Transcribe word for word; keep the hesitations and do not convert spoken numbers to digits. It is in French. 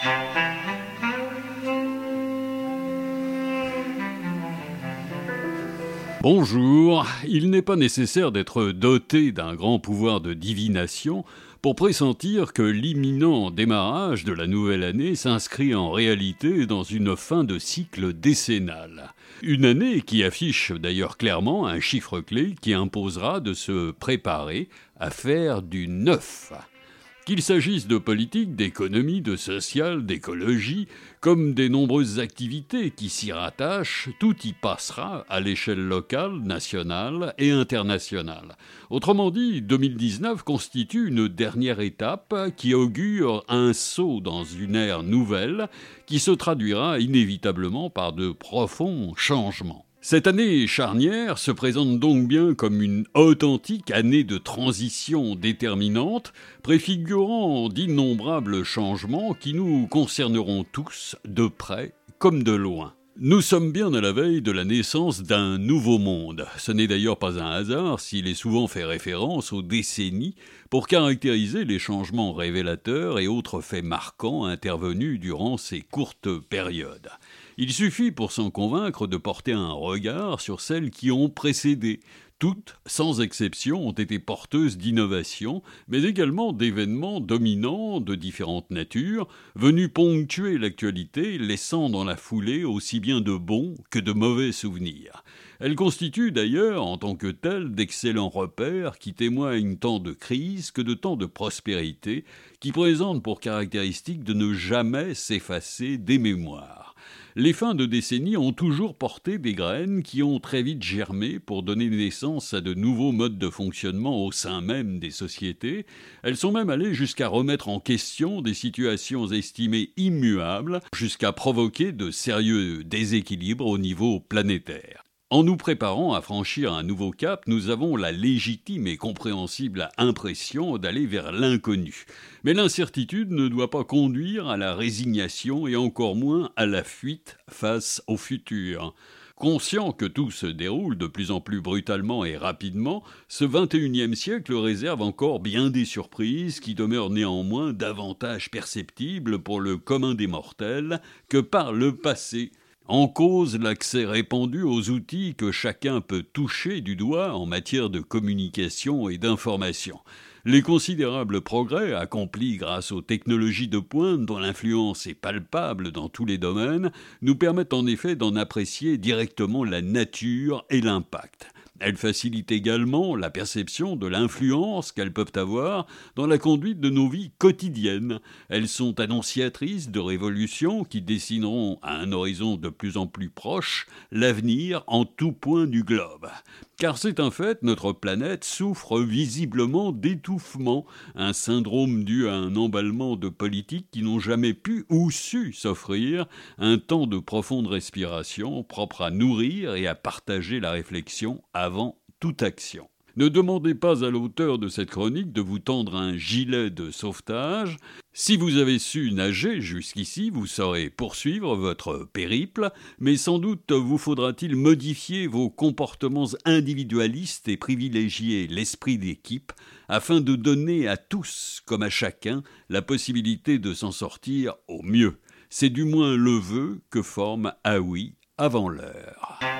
Bonjour, il n'est pas nécessaire d'être doté d'un grand pouvoir de divination pour pressentir que l'imminent démarrage de la nouvelle année s'inscrit en réalité dans une fin de cycle décennal. Une année qui affiche d'ailleurs clairement un chiffre clé qui imposera de se préparer à faire du neuf. Qu'il s'agisse de politique, d'économie, de social, d'écologie, comme des nombreuses activités qui s'y rattachent, tout y passera à l'échelle locale, nationale et internationale. Autrement dit, deux mille dix-neuf constitue une dernière étape qui augure un saut dans une ère nouvelle qui se traduira inévitablement par de profonds changements. Cette année charnière se présente donc bien comme une authentique année de transition déterminante, préfigurant d'innombrables changements qui nous concerneront tous, de près comme de loin. Nous sommes bien à la veille de la naissance d'un nouveau monde. Ce n'est d'ailleurs pas un hasard s'il est souvent fait référence aux décennies pour caractériser les changements révélateurs et autres faits marquants intervenus durant ces courtes périodes. Il suffit pour s'en convaincre de porter un regard sur celles qui ont précédé. Toutes, sans exception, ont été porteuses d'innovations, mais également d'événements dominants de différentes natures, venus ponctuer l'actualité, laissant dans la foulée aussi bien de bons que de mauvais souvenirs. Elles constituent d'ailleurs, en tant que telles, d'excellents repères qui témoignent tant de crise que de temps de prospérité, qui présentent pour caractéristique de ne jamais s'effacer des mémoires. Les fins de décennie ont toujours porté des graines qui ont très vite germé pour donner naissance à de nouveaux modes de fonctionnement au sein même des sociétés. Elles sont même allées jusqu'à remettre en question des situations estimées immuables, jusqu'à provoquer de sérieux déséquilibres au niveau planétaire. En nous préparant à franchir un nouveau cap, nous avons la légitime et compréhensible impression d'aller vers l'inconnu. Mais l'incertitude ne doit pas conduire à la résignation et encore moins à la fuite face au futur. Conscient que tout se déroule de plus en plus brutalement et rapidement, ce vingt et unième siècle réserve encore bien des surprises qui demeurent néanmoins davantage perceptibles pour le commun des mortels que par le passé. En cause, l'accès répandu aux outils que chacun peut toucher du doigt en matière de communication et d'information. Les considérables progrès accomplis grâce aux technologies de pointe dont l'influence est palpable dans tous les domaines nous permettent en effet d'en apprécier directement la nature et l'impact. Elles facilitent également la perception de l'influence qu'elles peuvent avoir dans la conduite de nos vies quotidiennes. Elles sont annonciatrices de révolutions qui dessineront à un horizon de plus en plus proche l'avenir en tout point du globe. Car c'est un fait, notre planète souffre visiblement d'étouffement, un syndrome dû à un emballement de politiques qui n'ont jamais pu ou su s'offrir un temps de profonde respiration propre à nourrir et à partager la réflexion avant toute action. Ne demandez pas à l'auteur de cette chronique de vous tendre un gilet de sauvetage. Si vous avez su nager jusqu'ici, vous saurez poursuivre votre périple, mais sans doute vous faudra-t-il modifier vos comportements individualistes et privilégier l'esprit d'équipe afin de donner à tous, comme à chacun, la possibilité de s'en sortir au mieux. C'est du moins le vœu que forme Ah oui avant l'heure.